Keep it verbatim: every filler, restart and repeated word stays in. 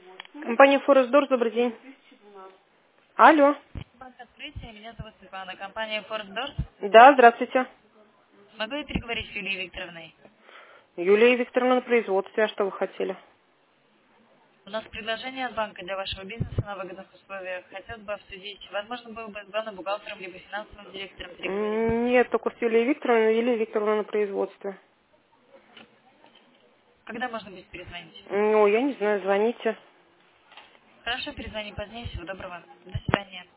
Компания Форестдор, добрый день. Алло. Банк открытия, меня зовут Светлана, компания Форестдор. Да, здравствуйте. Могу я переговорить с Юлией Викторовной? Юлия Викторовна на производстве, а что вы хотели? У нас предложение от банка для вашего бизнеса на выгодных условиях. Хотелось бы обсудить. Возможно, было бы с главным бухгалтером либо финансовым директором переговорить. М, Нет, только с Юлией Викторовной, Юлия Викторовна на производстве. Когда можно будет перезвонить? Ну, я не знаю, звоните. Хорошо, перезвони позднее. Всего доброго. До свидания.